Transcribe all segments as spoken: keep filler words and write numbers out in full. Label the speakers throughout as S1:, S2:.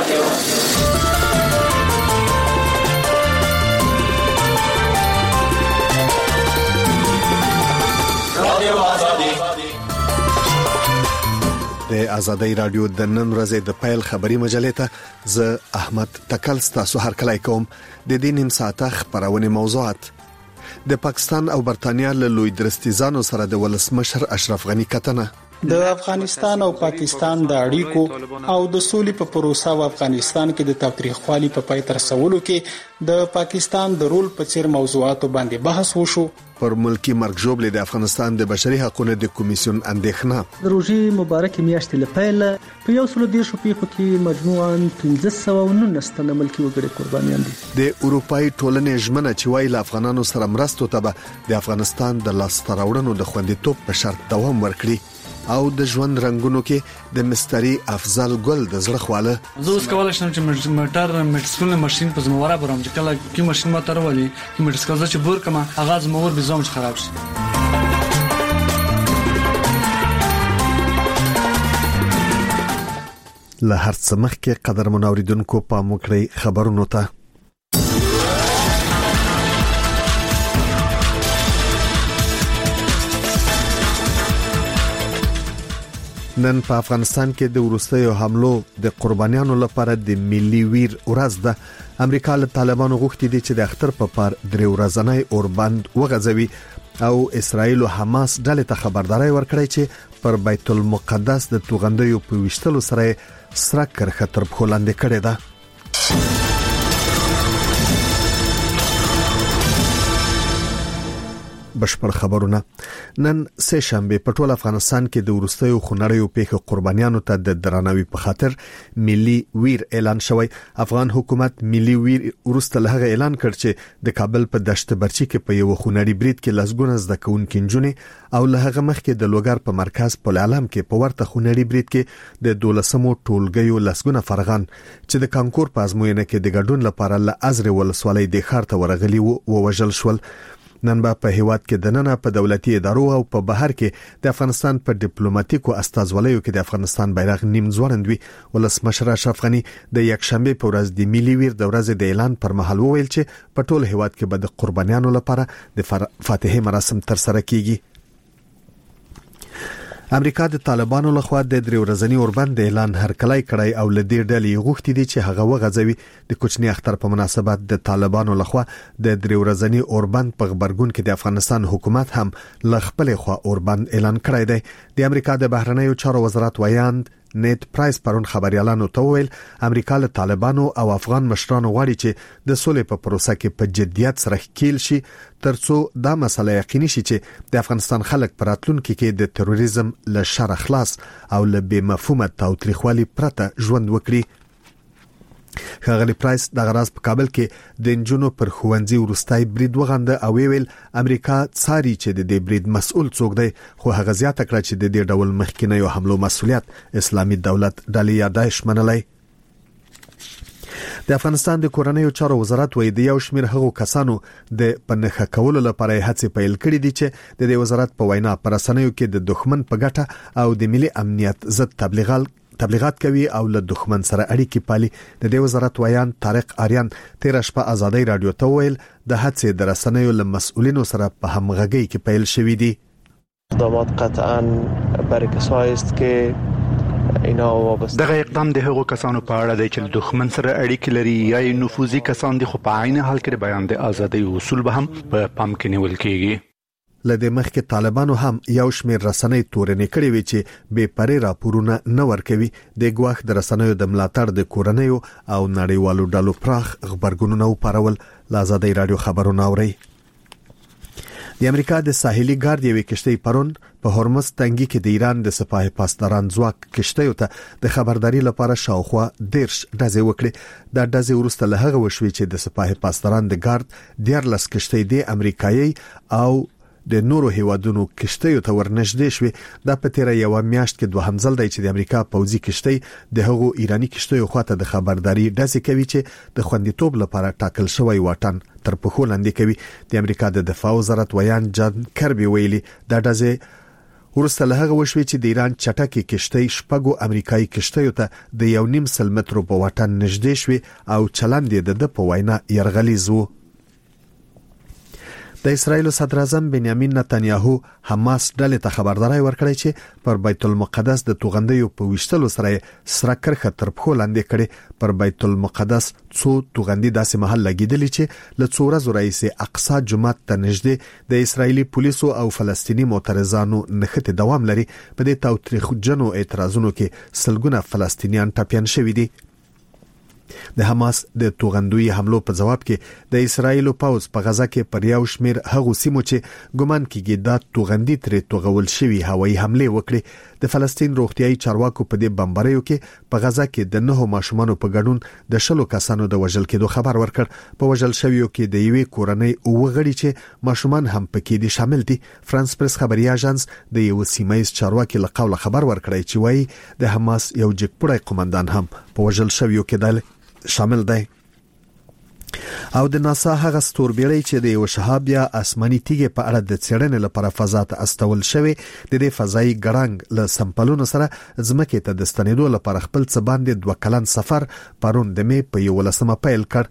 S1: د آزادۍ رادیو د نن ورځې د پیل خبری مجلې ته زه احمد تکل ستاسو هر کله کوم د دې نیم ساعته خبرونه موضوعات د پاکستان او برتانیا له لوی درستیزانو سره د ولسمشر اشرف غنی کتنه
S2: د افغانستان او پاکستان د اړیکو او د سولې په پروسه او افغانستان کې د تاریخوالي په پای تر رسولو کې د پاکستان د رول په څیر موضوعاتو باندې بحث وشو.
S1: پر ملکی مرګ جوړل د افغانستان د بشري حقوقو د کمیسیون اندېښنه
S3: د روزي مبارک میاشتې لپاره په یو سل د شپې په کې مجموعاً پنځه سوه او نولس تنه ملکی وګړي قربانيان دي.
S1: د اروپאי ټولنې ژمنه چې وایي له افغانانو سره مرستو ته د افغانستان د لاستراوړنو د خوندیتوب په شرط دوام ورکړي او د ژوند رنگونو کې د مستری افضل ګل د زړه خواله
S4: زه اوس کولای شم چې موټر میټسکول ماشين په زمواره برام چې کله کی ماشين ما ترولي کی میټسکول چې بور کما اغاز مور به زوم خراب شي.
S1: له هر څه مخکې قدر منوریدونکو په موکړی خبرونو ته نن په افغانستان کې د وروستیو حملو د قربانیانو لپاره د ملي ویر ورځ ده. امریکا له طالبانو غوښتي دي چې د اختر په پار درې ورځنی اوربند وغځوي او اسرائیل او حماس ډلې ته خبرداري ورکړي چې پر بیت المقدس د توغندیو په وشتلو سره سره کرخه تر بخولاندې کړي ده. بشپړ خبرونه نن سه شنبه په ټول افغانستان کې د ورستیو خنړیو پیښو قربانیانو ته د درناوي په خاطر ملي ویر اعلان شوی. افغان حکومت ملي ویر ورسته له اعلان کړ چې د کابل په دشت برچی کې په یو خنړی برید کې لسګونه زده کوونکي نجونې او له هغه مخکې د لوګر په مرکز په عالم کې په ورته خنړی برید کې د دولسمو ټولګیو لسګونه فرغان چې د کانکور په ازموینه کې د ګډون لپاره ل ازر ولسوالۍ د خار ته ورغلي وو وژل شول. نن به په هیواد کې د نن په دولتي ادارو او په بهر کې د افغانستان په ډیپلوماټیکو استازولیو کې د افغانستان بیرغ نیم ځوړندوي. ولسمشر اشرف غنی د یک شنبه په ورځ د ملي ویر د ورځې د اعلان پر مهال وویل چې په ټول هیواد کې به د قربانیانو لپاره د فاتحه مراسم تر سره کیږي. امریکا د طالبانو لخوا د درې ورځنی اوربند اعلان هرکلای کړی او لدې ډلې غوښتي دي چې هغه وغځوي. د کوچنی اختر په مناسبت د طالبانو لخوا د درې ورځنی اوربند په خبرګون کې د افغانستان حکومت هم ل خپل خوا اوربند اعلان کړی دی. د امریکا د بهرنیو چارو وزارت ویاند نیت پرایس پرون خبريالانو ته ویل امریکا له طالبانو او افغان مشرانو غواړي چې د سولې په پروسه کې په جديت سره ښکیل شي ترڅو دا مسله یقیني شي چې د افغانستان خلک پراتلونکو کې د تروریزم له شر خلاص او له بې مفهومه تاوتریخوالي پرته ژوند وکړي. خغلی پرایس د غراز په کابل کې د انجونو پر خوندزي ورستای برید وغنده او ویل امریکا څاري چې د دې برید مسؤل څوک دی خو هغه زیاته کړ چې د دې ډول مخکینیو حملو مسؤلیت اسلامي دولت ډلې یا داعش منلای. د افغانستان د کورنیو چارو وزارت وایي د یو شمېر هغو کسانو د پنهخه کولو لپاره هڅې پیل کړې دي چې د دې وزارت په وینا پر رسنیو کې د دښمن په ګټه او د ملي امنیت ضد تبلیغات تبلیغات کوي او له دښمن سره اړیکې پالي. د دې وزارت ویان طارق آریان تیر شپه آزادۍ رادیو ته ویل د هڅې د رسنیو له مسؤلینو سره په همغږۍ کې پیل شوې دي.
S5: اقدامات قطعاً برای کسایی است که اینا وابسته
S6: دغه اقدام د هغو کسانو په اړه دی چې دښمن سره اړیکې لري یا نفوذي کسان دي خو په عین حال کې بیان د ازادۍ اصول به هم په پام کې نیول کیږي.
S1: لدې مخکې طالبانو هم یو شمېر رسنۍ تورنې کړې وي چې بې پرې راپورونه نه ورکوي. د ګواښ د رسنیو د ملاتړ د کورنیو او نړیوالو ډلو پراخ خبرګونونه وپارول. آزادۍ رادیو خبرونه اوري. د امریکا د ساحلي ګارد یوې کشتۍ پرون په هرمز تنګي کې د ایران د سپاه پاسداران ځواک کشتیو ته د خبرداري لپاره شاوخوا دیرش ډزې وکړي. دا ډزې وروسته له هغه وشوي چې د سپاه پاسداران د ګارد دیارلس کشتۍ د امریکایي او د نورو هیوادونو کشتیو ته ورنږدې شوې. دا په تیر یو میاشت کې دوه همزل دی چې د امریکا پوځي کشتۍ د هغو ایرانی کشتیو خواته د خبرداري ډزې کوي چې د خوندیتوب لپاره ټاکل شوی واټن تر پخو لاندې کوي. د امریکا د دفاع وزارت ویان جان کربي ویلي دا ډزې ورسته له هغه وشوي چې د ایران چټکي کشتۍ شپږو امریکایي کشتیو ته د یو نیم سل مترو په واټن نږدې شوي او چلند یې د په وینا يرغلیز وو. د اسرایل صدر اعظم بنیامین نتنیاهو حماس ډلې ته خبرداري ورکړې چې پر بیت المقدس د توغندیو په وشتلو سره سره کرخه تر پخو لاندې کړي. پر بیت المقدس څو توغندي داسې محل لګیدلې چې ل څو ورځې رئیس اقصا جمعه ته نږدې د اسرایلی پولیسو او فلسطینی معترضانو نخته دوام لري. په دې تاوتریخجنو اعتراضونو کې سلګونه فلسطینیان ټاپیان شوي دي. د حماس د توغندوی حملو په جواب کې د اسرایل پوځ په غزا کې پر یو شمیر هغو سیمو چې ګمان کیږي د توغندي ترې توغول شوی هوایي حمله وکړي. د فلسطین روغتيایي چارواکو په دې بمباریو کې په غزا کې د نهو ماشومانو په ګډون د شلو کسانو د وژل کېدو خبر ورکړ. په وژل شویو کې د یوې کورنۍ او غړي چې ماشومان هم پکې دي شامل دي. فرانس پریس خبري اژانس د یو سیمایي چارواکي له قوله خبر ورکړی چې وایي د حماس یو جګپړی قومندان هم په وژل شویو کې دی شامل دی. او د ناسا هغه ستوربیړی چې د یو شهاب یا آسماني تیږه په اړه د څېړنې لپاره فضا ته استول شوی د دې فضایي ګړنګ له سمپلونو سره ځمکې ته د ستنېدو لپاره خپل څه باندې دوه کلن سفر پرون د می په یولسمه پیل کړ.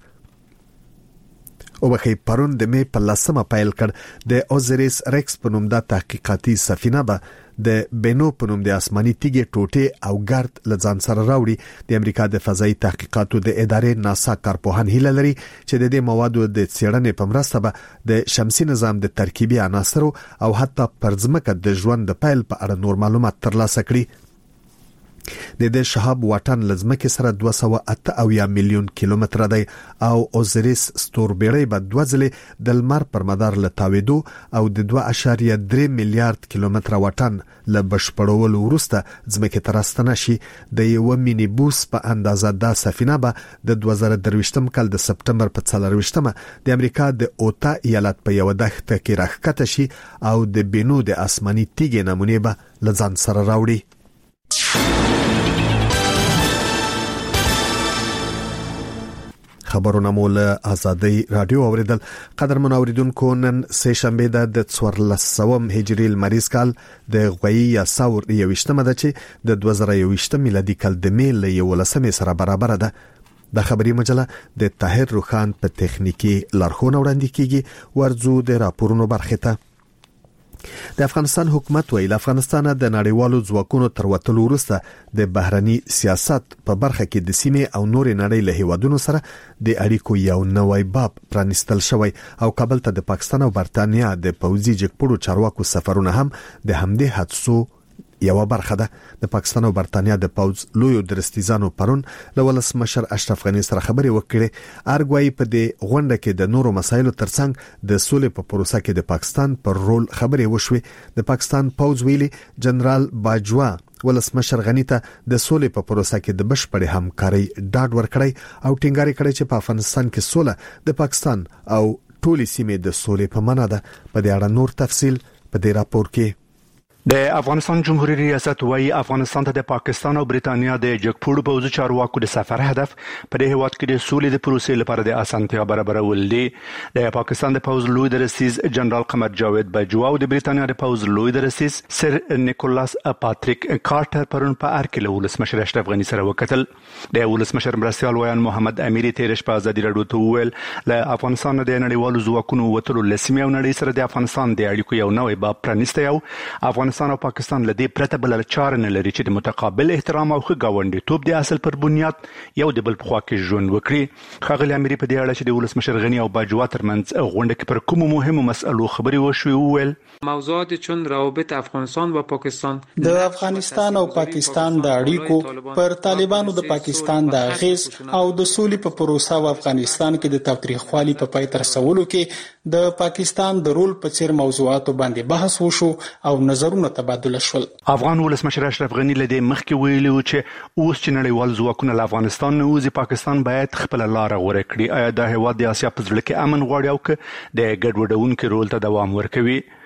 S1: او بخي پرون د می په لسمه پیل کړ. د اوزریس ریکس په نوم د تحقیقاتي سفینه به د بینو په نوم د آسماني تیږې ټوټه او ګرد لځان سره راوړي. د امریکا د فضایي تحقیقاتو د ادارې ناسا کارپوهان هیله لري چې د دې موادو د څېړنې په مرسته به د شمسي نظام د ترکیبي عناصرو او حتی پرځمکه د ژوند د پیل په اړه نور معلومات ترلاسه کړي. د دې شهاب واټن لزمکه سره دوه سوه اته اویا میلیون کیلومتر دی او اوزریس ستوربیړی به دوه ځله د لمر پر مدار لتاویدو او د دوه اعشاریه درې میلیارډ کیلومتر واټن ل بشپړولو وروسته ځمکه ته راستنه شي. د یو مینی بوس په اندازه د سفینه به د دوه زره درویشتم کال د سپټمبر په څلرویشتمه د امریکا د اوتا ایالت په یو دښته کې راښکته شي او د بینو د آسماني تیږې نمونه به لځان سره راوړي. خبرونه مول آزادی رادیو اوریدل. قدر منوریدونکو نن سه شنبه د څوارلسم هجری لمریز کال د غوی یا ساور یوشتمه ده چې د دوه زره یوشتم میلادي کال د میل یولسمه سره برابر ده. د خبري مجله د طاهر روخان په تخنیکی لارښوونه وړاندې کیږي. ورځو د راپورونو برخه ته د افغانستان حکومت ویل افغانستان د نړیوالو ځواکونو تر وتلو وروسته د بهرني سیاست په برخه کې د سیمې او نور نړۍ له هیوادونو سره د اړیکو یو نوی باب پرانستل شوی او کابل ته د پاکستان او برتانیا د پوځي جګپړو چارواکو سفرونه هم د همدې حادثو یو برخه ده. د پاکستان او برتانیا د پوز لوی درستیزانو پرون له ولسمشر اشرف غنی سره خبرې وکړې. ارګوای په دې غونډه کې د نورو مسایلو ترڅنګ د سولې په پروسه کې د پاکستان پر رول خبرې وشوي. د پاکستان پوز ویلي جنرال باجوا ولسمشر غنی ته د سولې په پروسه کې د بشپړې همکاري ډاډ ورکړی او ټینګار کړی چې په افغانستان کې سوله د پاکستان او ټولې سیمې د سولې په معنا ده. په دې اړه نور تفصیل په دې راپور کې.
S6: د افغانستان جمهوریت ریاست وايي افغانستان ته د پاکستان او برتانیا د جګپوړو پوځي چارواکو د سفر هدف په دې هیواد کې د سولې د پروسې لپاره د اسانتیا برابرول دي. د پاکستان د پوځ لوی درستیز جنرال قمر جاوید باجوا او د برتانیا د پوځ لوی درستیز سر نیکولاس پاتریک کارټر پرون په ارکل ولسمشر اشرف غنی سره وکتل. د ولسمشر مرستيال ویان محمد امیر تیرش په ازادي رادیو ته ویل له افغانستان د نړیوالو ځواکونو وتلو لسمه او نړۍ سره د افغانستان د اړیکو یو نوې باب پرانیسته. یو افغانستان او پاکستان لدی پرته بل چاره نه لري چې د متقابل احترام او ښه ګاونډیتوب د اصل پر بنیاد یو د بل په خوا کې ژوند وکړي. خغلی امیر په دې اړه چې د ولسمشر غنی او باجوا ترمنځ غونډه کې پر کومو مهمو مسئلو خبرې وشوي وویل
S7: موضوعات چون روابط افغانستان و پاکستان
S2: د افغانستان او پاکستان د اړیکو پر طالبانو د پاکستان د اغیز او د سولې په پروسه او افغانستان کې د تاوتریخوالي په پای تر رسولو کې د پاکستان د رول په څیر موضوعاتو باندې بحث وشو او نظرونه تبادله شول.
S6: افغان ولسمشر اشرف غنی لدی مخکې ویلي و چې اوس چې نړیوال ځواکونه له افغانستان نه وځي پاکستان باید خپل لار غوره کړي. آیا د هیواد د اسیا په ځل کې امن غواړي او د ګډوډونکو رول ته دوام ورکوي؟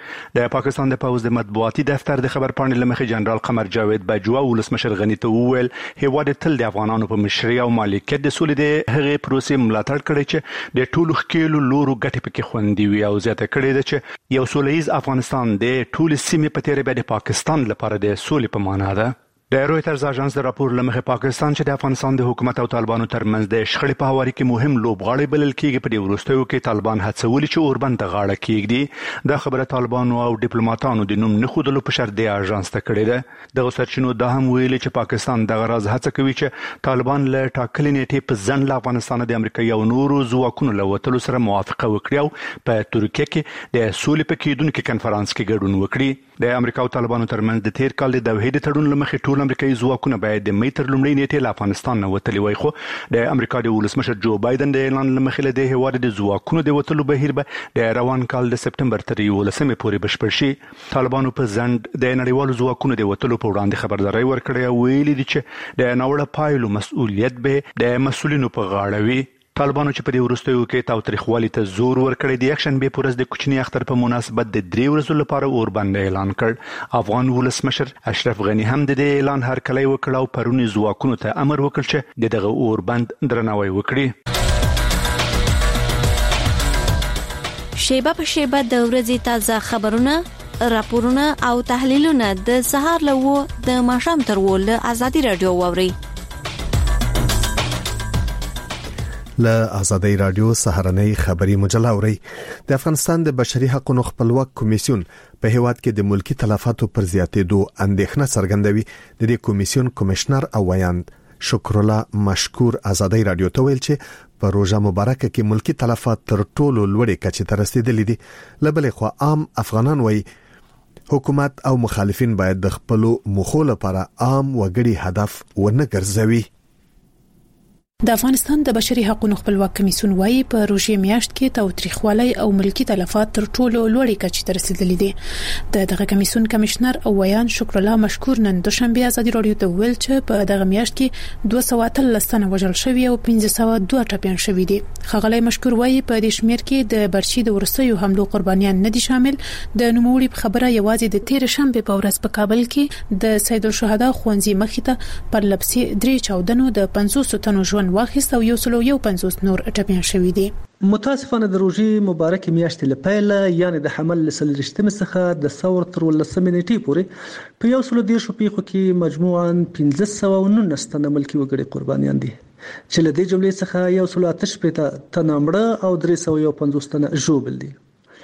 S6: د پاکستان د پوز د مطبوعاتي دفتر د خبرپاڼې لمخې جنرال قمر جاوید بجوا ولسمشر غنی ته وویل هیواد تل د افغانانو په مشرۍ او مالکیت د سولې د هغې پروسې ملاتړ کړی چې د ټولو ښکېلو لورو ګټې پکې خوندي وي او زیاته کړې ده چې یو سولیز افغانستان د ټولې سیمې په تېره بیا د پاکستان لپاره د سولې په معنا ده. د رويټرز اژانس د راپور لمخې پاکستان چې د افغانستان د حکومت او طالبانو ترمنځ د شخړې په هواري کې مهم لوبغاړی بلل کېږي په دې وروستیو کې طالبان هڅولي چې اوربند ته غاړه کېږدي. دا خبره طالبانو او ډیپلوماټانو د نوم نه ښودلو په شرط د اژانس ته کړې ده. دغه سرچینو دا هم ویلي چې پاکستان دغه راز هڅه کوي چې طالبان له ټاکلې نیټې په ځنډ له افغانستان د امریکایي او نورو ځواکونو له وتلو سره موافقه وکړي او په ترکیه کې د سولې په کېدونکي کنفرانس کې ګډون وکړي. د امریکا او طالبانو ترمنځ د تیر کال د دوحې د تړون لمخې ټول امریکایي ځواکونه باید د مې تر لومړۍ نیټې له افغانستان نه وتلي وای، خو د امریکا د ولسمشر جو بایدن د اعلان لمخې له د هیواد د ځواکونو د وتلو بهیر به د روان کال د سپټمبر تر یولسمې پورې بشپړ شي. طالبانو په ځنډ د نړیوالو ځواکونو د وتلو په وړاندې خبرداري ورکړې او ویلي دي چې د ناوړه پایلو مسؤلیت به د مسؤلینو په غاړه وي. طالبانو چې په دې وروستیو کې تاوتریخوالي ته زور ورکړی دی، اکشن به پورز د کوچنی اختر په مناسبت د درې ورځو لپاره اوربند اعلان کړ. افغان ولسمشر اشرف غنی هم د دې اعلان هرکلی وکړ او پرونی ځواکونو ته امر وکړ چې د دغه اوربند درناوی وکړي.
S8: شیبه په شیبه د ورځې تازه خبرونه، راپورونه او تحلیلونه د سهار له د ماښام تر ول ازادي رادیو ووري.
S1: له ازادي رادیو سهارنۍ خبری مجله اوري. د افغانستان د بشري حقوقو خپلواک کمیسیون په هیواد کې د ملکی تلفاتو پر زیاتېدو اندېښنه څرګندوي. د دې کمیسیون کمشنر او ویاند شکر الله مشکور ازادي رادیو ته ویل چې په روزه مبارکه کې ملکی تلفات تر ټولو لوړې کچې ته رسیدلې دي. لبلې خو عام افغانان وایي حکومت او مخالفین باید د خپل مخو لپاره عام وګړي هدف ونه ګرځوي.
S9: د افغانستان د بشري حقوقو خپلواک کمیسیون وايي په روژې میاشت کې تاوتریخوالی او ملکی تلفات تر ټولو لوړې کچې ته رسیدلې دي. د دغه کمیسیون کمشنر او ویان شکر الله مشکور نن دوشنبه ازادي رادیو ته ویل چې په دغه میاشت کې دوه سوه اتلس تنه وژل شوي او پنځه سوه دوه ټپیان شوي دي. ښاغلی مشکور وايي په دې شمیر کې د برچي د ورستیو حملو قربانیان نه دي شامل. د نوموړي خبره یوازې د تیر شنبه په ورځ په کابل کې د سید الشهدا خوانزي مخې ته پر لپسې درې چاودنو د پنځوس تنو ژوند واخیست او یو سلو یو پنځوس نور ټپیان شوي دي.
S3: متاسفانه د روژې مبارکې میاشتې له پیله یعنی د حمل له څلوېښتمې څخه د ثور تر ولسمې نیټې پورې په یو سلو دېرشو پیښو کې مجموعاً پنځه سوه نولس تنه ملکي وګړي قربانیان دي، چې له دې جملې څخه یو سلو اته شپېته تنه مړه او درې سوه یو پنځوس تنه ژوبل دي.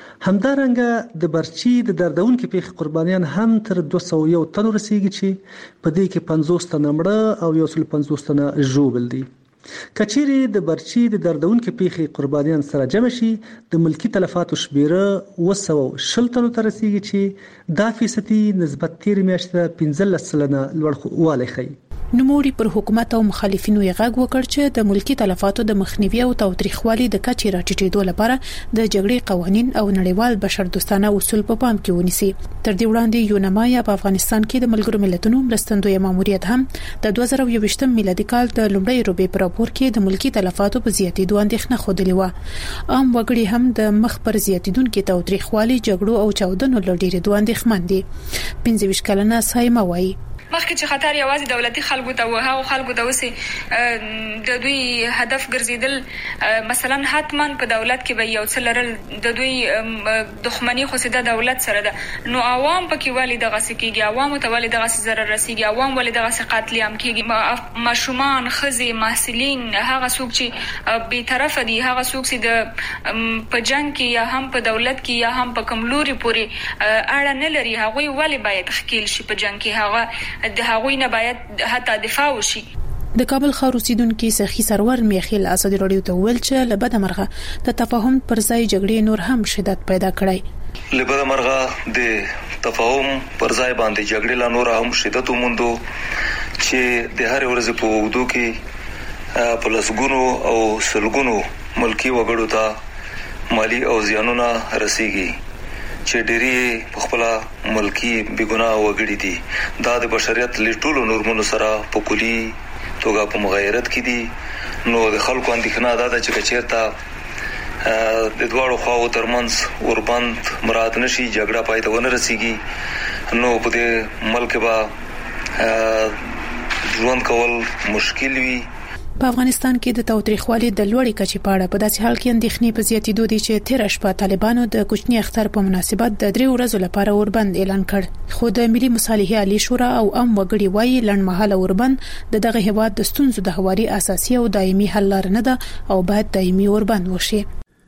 S3: همدارنګه د برچي د دردونکو پیښې قربانیان هم تر دوه سوه یو تنو رسیدي چې په دې کې پنځوس تنه مړه او یو سل پنځوس تنه ژوبل دي. کچېری د برچي د دردونکو پیښې قربانیان سره جمع شي د ملکی تلفاتو شمیره اوه سوه شل تنو ته رسیدي چې دا فیصدي نسبت تیر میاشت پنځلس سلنه لوړ والی ښيي.
S9: نوموړي پر حکومت او مخالفینو یې غږ وکړ چې د ملکی تلفاتو د مخنیوي او تاوتریخوالي د کچې راټیټېدو لپاره د جګړې قوانین او نړیوال بشردوستانه اصول په پام کې ونیسي. تر دې وړاندې یوناما په افغانستان کې د ملګرو ملتونو مرستندوی ماموریت هم د دوه زره یوویشتم میلادي کال د لومړۍ روبې پر راپور کې د ملکی تلفاتو په زیاتېدو اندېښنه خوده و. عام وګړي هم د مخ پر زیاتېدونکو تاوتریخوالي، جګړو او چاودنو له ډېرېدو اندېښمن دي. پنځه ویشت کلنه سایمه وایي
S10: مخکې چې خطر یوازې دولتي خلکو ته و، هغه خلکو ته اوسې د دوی هدف ګرځیدل مثلا حتما په دولت کې به یو څه لرل، د دوی دښمني خو سده دولت سره ده، نو عوام پکې ولې دغسې کېږي، عوامو ته ولې دغسې ضرر رسیږي، عوام ولې دغسې قتل عام کېږي. ماشومان، ښځې، محصلین، هغه څوک چې بېطرفه دي، هغه څوک چې د په جنګ کې یا هم په دولت کې یا هم په کوم لوري پورې اړه نه لري، هغوی ولې باید ښکېل شي په جنګ کې، هغه د هغوی نه باید حتی دفاع وشي.
S9: د کابل ښار اوسیدونکي سخي سرور میخیل ازادي رادیو ته ویل چې له بده مرغه د تفاهم پر ځای جګړې نور هم شدت پیدا کړی.
S11: له بده مرغه د تفاهم پر ځای باندې جګړې لا نور هم شدت وموندو چې د هر ورځې په اوږدو کې په لسګونو او سلګونو ملکی وګړو ته مالی او زیانونه رسیږي چې ډېری په خپل ملکی بګناه وګړي دي. دا د بشریت له ټولو نورمونو سره په کلی توګه په مغایرت کې دي. نو د خلکو اندېښنه دا ده چې چیرته د دواړو خواو ترمنځ اوربند مراد نشي، جګړه پای ته ونه رسیږي، نو په دې ملک به ژوند کول مشکل وي.
S9: په افغانستان کې د تاوتریخوالي د لوړې کچې په اړه په داسې حال کې اندېښنې په زیاتېدو دي چې تیر شپه طالبانو د کوچني اختر په مناسبت د درې ورځو لپاره اوربند اعلان کړ، خو د ملي مصالحې عالی شورا او عام وګړي وایي لنډمهاله اوربند د دغه هیواد د ستونزو د هواري اساسي او دایمي حل لار نه ده او باید دایمي اوربند وشي.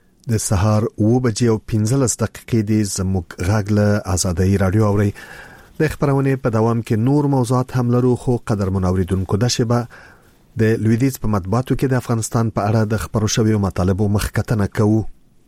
S1: د سهار و بجې او پنځلس دقیقې د زموږ غږ له آزادۍ رادیو اوري. د خبرونه په دوام کې نور موضوعات هم لرو، خو قدر منوریدونکو د شبه د لویدیز په مطبوعاتو کې د افغانستان په اړه د خبرو شویو مطالبو مخکتنه کوو.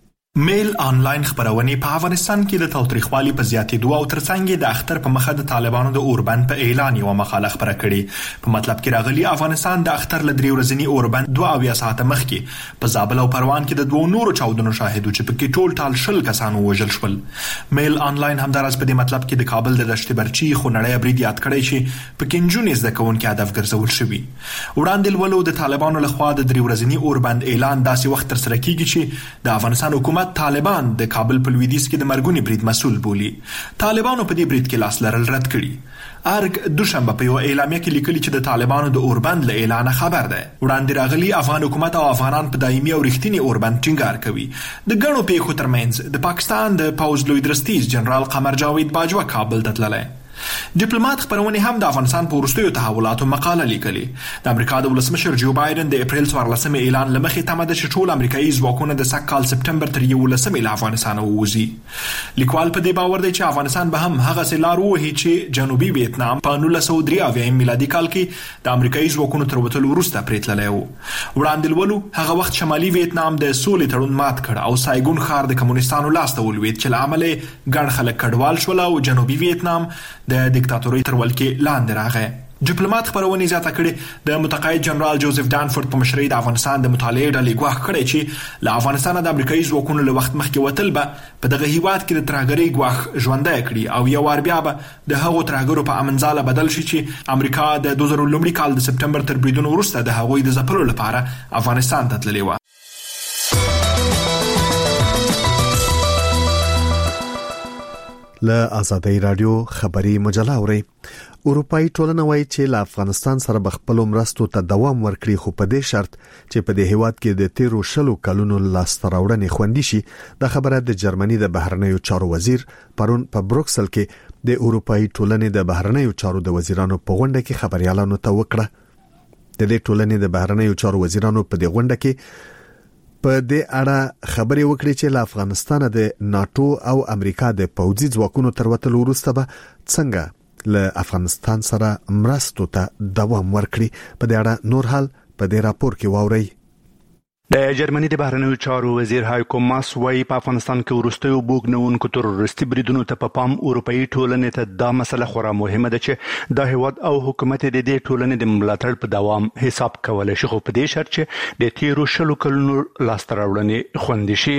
S12: میل آنلاین خبرونه په افغانستان کې د تاوتریخوالي په زیاتېدو او ترڅنګ د اختر په مخه د طالبانو د اوربند په اعلان یو مقاله خبره کړې. په مطلب کې راغلي افغانستان د اختر ل درې ورځنی اوربند دوه اویا ساعته مخکې په زابل او پروان کې د دوه نورو چاودنو شاهدو چې په کې ټول ټال شل کسانو وژل شول. میل آنلاین همدارس په دې مطلب کې د کابل د دشت برچی خونړی برید یاد کړی چې په کې نجونې زده کوونکي هدف ګرځول شوي. وړاندې ولو د طالبانو لخوا د درې ورځنی اوربند اعلان داسې وخت تر سره کیږي چې د افغانستان حکومت طالبان د کابل په لویدیځ کې د مرګونی برید مسؤل بولي. طالبانو په دې برید کې لاس لرل رد کړي. ارګ دوشنبه په یو اعلامیه کې لیکلي چې د طالبانو د اوربند له اعلان خبر ده. وړاندې راغلي افغان حکومت او افغانان په دایمي او رښتینی اوربند ټینګار کوي. د ګڼو پیښو ترمنځ د پاکستان د پوز لوی درستیز جنرال قمر جاوید باجوه کابل ته تللی. ډیپلوماټ خبرونه هم د افغانستان په وروستیو تحولاتو مقاله لیکلي. د امریکا د ولسمشر جو بایدن د اپریل څوارلسمې اعلان لمخې تمه ده چې ټول امریکایي ځواکونه د سږ کال سپټمبر تر یولسمې له افغانستان ووځي. لیکوال په دې باور دی چې افغانستان به هم هغه لار ووهي چې جنوبي ویتنام په نولس سوه درې اویایم میلادي کال کې د امریکایي ځواکونو تر وتلو وروسته پرې تللی و. وړاندې ولولو هغه وخت شمالي ویتنام د سولې تړون مات کړ او سایګون ښار د کمونستانو لاس ته ولوېد چې له امله یې ګڼ خلک کډوال شول او جنوبي ویتنام د دیکتاتورۍ تر ولکې لاندې راغی. ډیپلوماټ خبرونه زیاته کړي د متقاعد جنرال جوزف دانفورد په مشرۍ د افغانستان د مطالعې ډلې ګواښ کړی چې له افغانستان د امریکایي ځواکونو له وخت مخکې وتل به په دغه هیواد کې د ترهګرۍ ګواښ ژوندی کړي او یو وار بیا به د هغو ترهګرو په امنځاله بدل شي چې امریکا د دوه زره لومړي کال د سپټمبر تر بریدونو وروسته د هغوی د ځپلو لپاره افغانستان ته تللې وه.
S1: له آزادۍ رادیو خبري مجله اوري. اروپאי ټولنه وایي چې له افغانستان سره بخپل مرستو ته دوام ورکړي، خو په دې شرط چې په دې هیواد کې د تیرو شلو کلونو لاسته راوړنې خوندي شي. د خبره د جرمني د بهرنیو چارو وزیر پرون په بروکسل کې د اروپאי ټولنې د بهرنیو چارو د وزیرانو په غونډه کې خبريالانو ته وکړه. د دې ټولنې د بهرنیو چارو وزیرانو په دې غونډه کې په دې اړه خبرې وکړې چې له افغانستان د ناتو او امریکا د پوځي ځواکونو تر وتلو وروسته به څنګه له افغانستان سره مرستو ته دوام ورکړي. په دې اړه نور حال په دې راپور کې واورئ.
S6: د جرمني د بهرنیو چارو وزیر هایکو ماس وايي په افغانستان کې وروستیو بوګنونکو تروریستي بریدونو ته په پام اروپאי ټولنې ته دا مسله خورا مهمه ده چې د هیواد او حکومت د دې ټولنې د ملاتړ په دوام حساب کولای شي، خو په دې شرط چې د تیرو شلو کلونو لاسته راوړنې خوندي شي.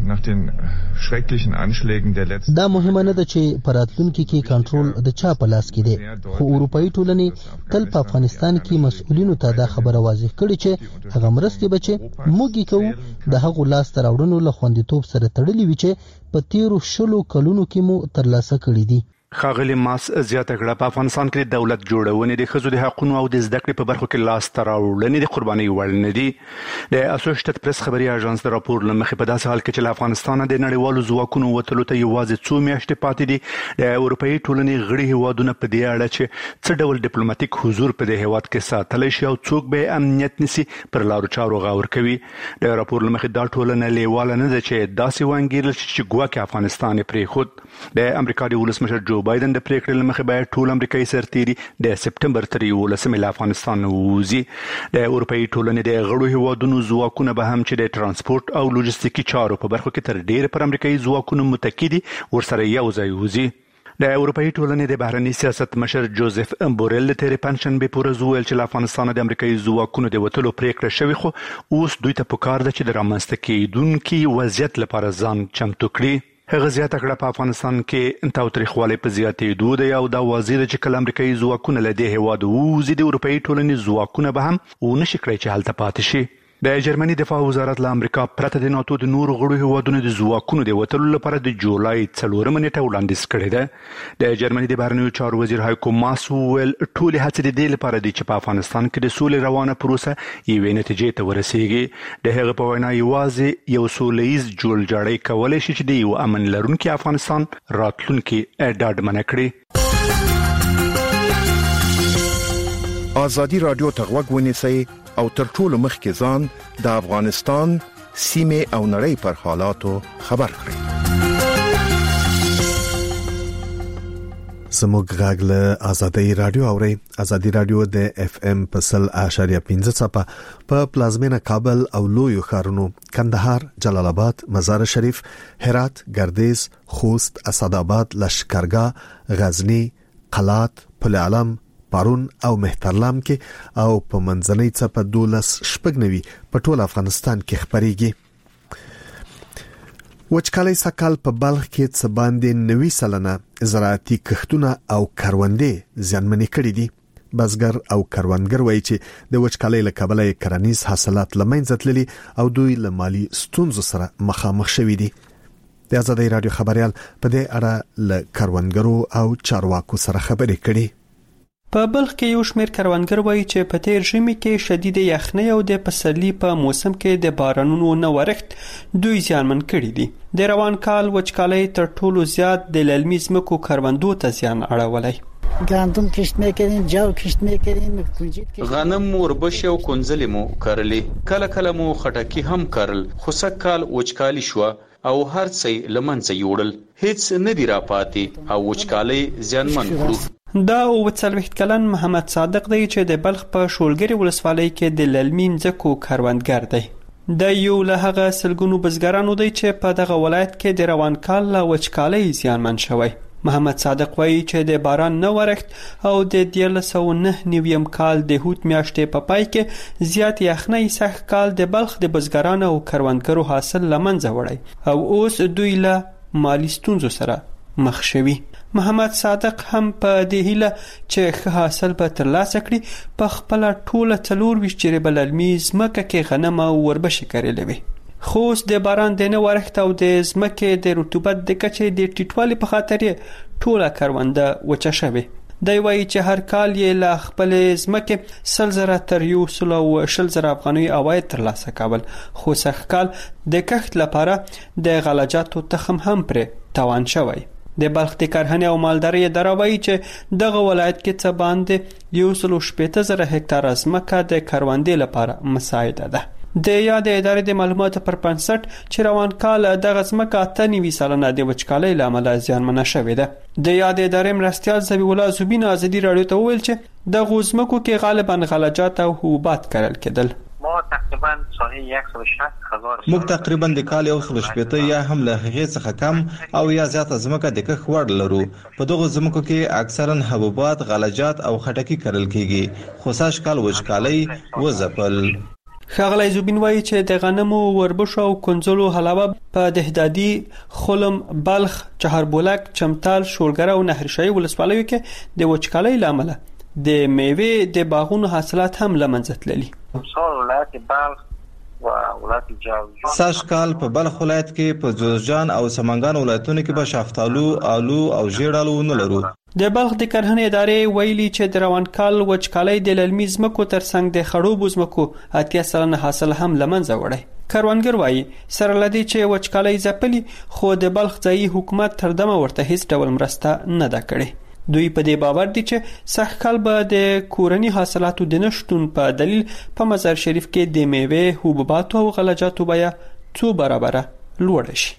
S13: دا مهمه نه ده چې پراتلونکو کې کنټرول د چا په لاس کې دی، خو اروپאי ټولنې تل په افغانستان کې مسؤلینو ته دا خبره واضح کړي چې هغه مرستې به چې موږ کوو د هغو لاسته راوړنو له خوندیتوب سره تړلې وي چې په تیرو شلو کلونو کې مو ترلاسه کړي دي.
S6: ښاغلي ماس زیاته کړه په افغانستان کې د دولت جوړونې د ښځو د حقوقو او د زده کړې په برخو کې لاسته راوړنې د قربانۍ وړ نه دي. د اسوسییټډ پریس خبري اژانس د راپور لمخې په داسې حال کې چې له افغانستان د نړیوالو ځواکونو وتلو ته یوازې څو میاشتې پاتې دي، د اروپאי ټولنې غړي هیوادونه په دې اړه چې څه ډول ډیپلوماټیک حضور په دې هیواد کې ساتلی شي او څوک به امنیت نسی پر لارو چارو غور کوي. د راپور لمخې دا ټولنه لیواله نه ده چې داسې وانګیرل شي چې ګواکې افغانستان یې پرېښود. د امریکا د ولسمشر جو بایدن د پریکړې لمخې باید ټول امریکایي سرتیري د سپټمبر تر یولسمې له افغانستان ووځي. د اروپאי ټولنې د غړو هیوادونو ځواکونه به هم چې د ترانسپورت او لوجستیکي چارو په برخو کې تر ډیره پر امریکایي ځواکونو متکی دي ورسره یو ځای وځي. د اروپאי ټولنې د بهرني سیاست مشر جوزف بورل د تیرې پنځشنبې په ورځ وویل چې له افغانستان د امریکایي ځواکونو د وتلو پریکړه شوې، خو اوس دوی ته پکار ده چې د رامنځته کېدونکي وضعیت لپاره ځان چمتو کړي. هغه زیاته کړه په افغانستان کې تاوتریخوالی په زیاتېدو دی او دا واضح ده چې کله امریکایي ځواکونه له دې هیواد ووځي د اروپאי ټولنې ځواکونه به هم ونه شي کړی چې هلته پاتې شي. د جرمني دفاع وزارت له امریکا پرته د ناتو د نورو غړو هیوادونو د ځواکونو د وټلو لپاره د جولای څلورمه نیټه وړاندیز کړې ده. د جرمني د بهرنیو چارو وزیر هایکو ماس وویل ټولې هڅې د دې لپاره دي چې په افغانستان کې د سولې روانه پروسه یوې نتیجې ته ورسیږي. د هغه په وینا یوازې یو سولهییز جوړجاړی کولی شي چې د یو امن لرونکي افغانستان راتلونکي ډاډمنه کړي.
S14: ازادي رادیو ته غوږ ونیسئ او تر ټولو مخکې ځان د افغانستان سیمه او نړۍ پر حالاتو خبر کړئ.
S1: زموږ غږ له ازادي رادیو اوري. ازادي رادیو د اف ام پسل اشاریه پنځه څپه په پلازمینه کابل او لویو ښارونو کندهار، جلال آباد، مزار شریف، هرات، گردیز، خوست، اسداباد، لشکرګاه، غزنی، قلات، پل علم، پارون او مهترلام کې او په منځنۍ څپه دولس شپږنوي په ټول افغانستان کې خبريږي. وچکالي سکهال په بلخ کې څه باندې نوي سلنه زراعتي کښتونه او کروندې زیانمنې کړې دي. بزګر او کروندګر وایي چې د وچکالۍ له کبله کرنیز حاصلات له منځه تللي او دوی له مالي ستونزو سره مخامخ شوي دي. د ازادي رادیو خبريال په دې اړه له کروندګرو او چارواکو سره خبرې کړي.
S15: په بلخ کې یو شمېر کروندګر وایي چې په تیر ژمي کې شدید یخنۍ او د پسرلي په موسم کې د بارانونو نه ورښت دوی زیانمن کړي دي. د روان کال وچکالۍ تر ټولو زیات د للمي ځمکو کروندو ته زیان اړولی.
S16: گندم کشت میکنیم، جو کشت میکنیم،
S17: غنم، وربشې او کنځلې مو کرلې، کله کله مو خټکی هم کرل، خو سږ کال وچکالي شوه او هر څه له منځه یوړل، هیڅ نه دی راپاتې او وچکالۍ زیانمن کړو.
S15: دا اووه څلوېښت کلن محمد صادق دی چې د بلخ په شولګرې ولسوالۍ کې د للمي ځمکو کروندګر دی. د یو له هغه سلګونو بزګرانو دی چې په دغه ولایت کې د روان کال له وچکالۍ زیانمن شوی. محمد صادق وایي چې د باران نه ورښت او د دیارلس سوه نهه نوي کال د هوت میاشتې په پای کې زیات یخنۍ سږ کال د بلخ د بزګرانو او کروندګرو حاصل له منځه وړی او اوس دوی له مالي ستونزو سره مخ شوي. محمد صادق هم په دې هیله چې ښه حاصل به ترلاسه کړي په خپله ټوله څلور ویشت جریبه للمي ځمکه کې غنم او وربشې کرلې وي. خو اوس د باران د نه ورښت او د ځمکې د رطوبت د کچې د ټیټوالي په خاطر یې ټوله کرونده وچه شوې. دی وایي چې هر کال یې له خپلې ځمکې سل زره تر یو سل او شل زره افغانۍ عواید ترلاسه کول، خو سږ کال د کښت لپاره د غلجاتو تخم هم پرې تاوان شوی. د بلخ د کرهنې او مالدارۍ اداره وایي چې دغه ولایت کې څه باندې یو سل او شپېته زره هکتاره ځمکه د کروندې لپاره مساعده ده. د یاد ادارې د معلوماتو پر بنسټ چې روان کال دغه ځمکه اته نوي سلنه د وچکالۍ له امله زیانمنه شوې ده. د یاد ادارې مرستیال ذبیح الله زوبین ازادي رادیو ته وویل چې دغه ځمکو کې غالبا غلجات او حبوبات کرل کېدل.
S18: موږ تقریبا د کال یو سل شپېته یا هم له هغې څخه کم او یا زیاته ځمکه د کښت وړ لرو. په دغه ځمکو کې اکثرا حبوبات، غلجات او خټکی کرل کیږي، خو سږ کال وچکالۍ وځپل.
S15: ښاغلی زوبین وایي چې د غنمو، وربشو او کنځلو علاوه په دهدادي، خلم، بلخ، چهاربولک، چمتال، شولګره او نهرشاهي ولسوالیو کې د وچکالۍ له امله د میوې د باغونو حاصلات هم له منځه تللي.
S18: سږ کال په بلخ ولایت کې په جوزجان او سمنګان ولایتونو کې به شافتالو، آلو او ژیړ آلو نه لرو.
S15: د بلخ د کرهنې ادارې ویلي چې د روان کال وچکالۍ د للمي ځمکو ترڅنګ د خړوبو ځمکو اتیا سلنه حاصل هم له منځه وړی. کروندګر وایي سره له دې چې وچکالۍ ځپلي، خو د بلخ ځایي حکومت تر دمه ورته هیڅ ډول مرسته نه ده کړې. دوی په دې باور دي چې سږ کال به د کورني حاصلاتو د نشتون په دلیل په مزار شریف کې د میوې، حبوباتو او غلجاتو بیه څو برابره لوړه شي.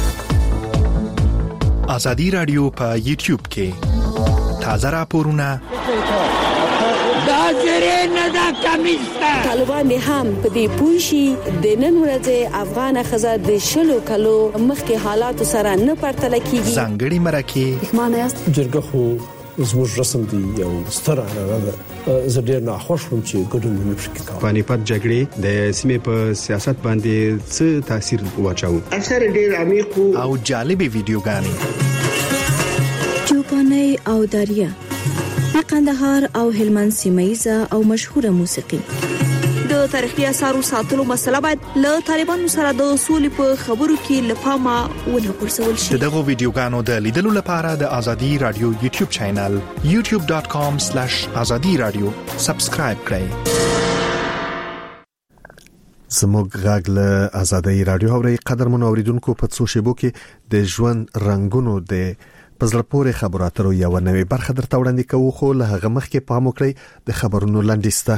S14: ازادي رادیو په یوټیوب کې تازه راپورونه
S19: دا زری نه دا کمیسته طالبان هم په دې پوښي د نن ورځې افغان خزر د شلو کلو مخکې حالات سره نه پرتل کیږي.
S14: ځانګړي مرکه
S20: اخمانه است جرګه خو زموږ رسم دی یو ستر عنعنه ده. زه ډېر ناخوښ وم چې ګډون مې پکې کاوه.
S21: پانیپت جګړې د سیمې په سیاست باندې څه تاثیر واچاوه؟
S22: اثر ډېر عمیق
S14: او جالبې ویډیوګانې
S8: چوپاني او دریا د قندهار او هلمند سیمه ییزه او مشهوره موسیقي
S19: د تاریخي آثارو ساتلو مسله باید له طالبانو سره د سولې په خبرو کې لپاره ونه پرسول شي.
S12: دغه ویډیوګانو د لیدلو لپاره د ازادي رادیو یوټیوب چینل یوټیوب ډاټ کام سلیش ازادي رادیو سبسکرایب کړئ.
S1: زموږ غږ له ازادي رادیو اوري قدرمن اوریدونکو په څو شیبو کې د ژوند رنگونو د پزړپورې خبراتو یو نوې برخه درته وړاندې کوو، خو له هغه مخکې پام وکړئ د خبرونو لاندې.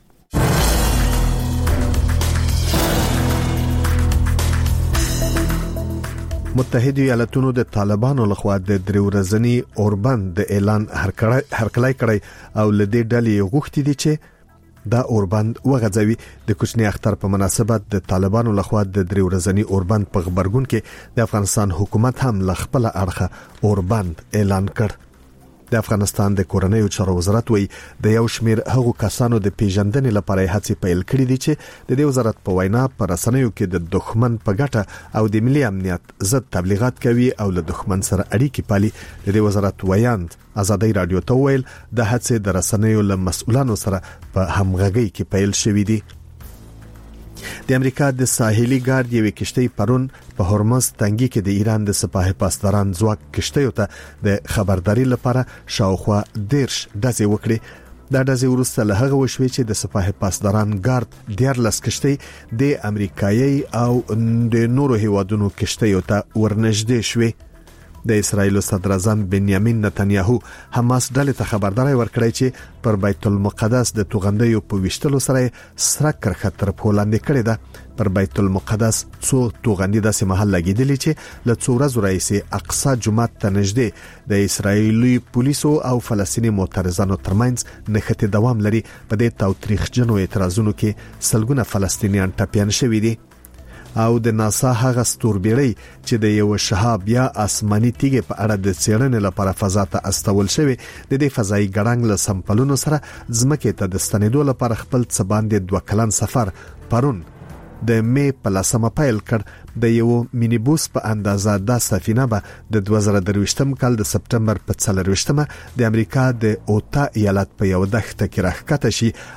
S1: متحده ایالاتونو د طالبانو لخوا د درې ورځنی اوربند د اعلان هرکلای کړی او لدې ډلې غوښتي دي چې دا اوربند وغځوي. د کوچنی اختر په مناسبت د طالبانو لخوا د درې ورځنی اوربند په خبرګون کې د افغانستان حکومت هم لخپل اړخه اوربند اعلان کړ. د افغانستان د کورنیو چارو وزارت وی د یو شمیر هغو کسانو د پیژندنې لپاره هڅې پیل کړې دي چې د دې وزارت په وینا پر رسنیو کې د دښمن په ګټه او د ملي امنیت ضد تبلیغات کوي او له دښمن سره اړیکې پالي. د دې وزارت ویاند ازادي رادیو ته ویل د هڅې د رسنیو له مسؤلانو سره په همغږۍ کې پیل شوې دي. د امریکا د ساحلي ګارد یوې کشتۍ پرون په هرمز تنګي کې د ایران د سپاه پاسداران ځواک کشتیو ته د خبرداري لپاره شاوخوا دیرش ډزې وکړي. دا ډزې وروسته له هغه وشوي چې د سپاه پاسداران ګارد دیارلس کشتۍ د امریکایي او د نورو هیوادونو کشتیو ته ورنږدې شوي. د اسرایل صدر اعظم بنیامین نتنیاهو حماس ډلې ته خبرداري ورکړی چې پر بیت المقدس د توغندیو په وشتلو سره سره کرخه تر پولاندې کړې ده. پر بیت المقدس څو توغندي داسې محل لګیدلې چې له څو ورځې راهیسې اقصی جومات ته نږدې د اسرایلی پولیسو او فلسطیني معترضانو ترمنځ نښتې دوام لري. په دې تاوتریخجنو اعتراضونو کې سلګونه فلسطینیان ټپیان شوي دي او د ناسا هغه ستوربېړۍ چې د یو شهاب یا آسماني تیږې په اړه د څېړنې لپاره فضا ته استول شوی د دې فضایي ګړنګ له سمپلونو سره ځمکې ته د ستنېدو لپاره خپل څه باندې دوه کلن سفر پرون د مې په لسمه پیل کړ. د یو مینیبوس په اندازه دا سفینه به د دوه زره درویشتم کال د سپټمبر په څلرویشتمه د امریکا د اوتا ایالت په یو دښته کې راښکته شي